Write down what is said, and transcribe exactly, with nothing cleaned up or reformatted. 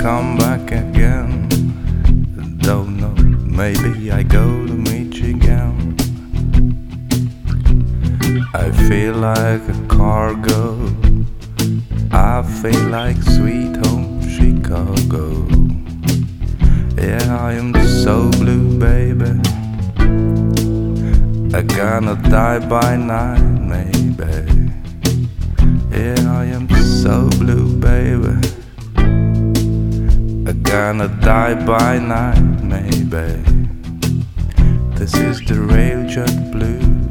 come back again. Don't know, maybe I go to Michigan. I feel like a cargo, I feel like sweet home Chicago. Yeah, I am so blue, baby. I'm gonna die by night, maybe. Yeah, I am so blue, baby. I'm gonna die by night, maybe. This is the Railjet Blues.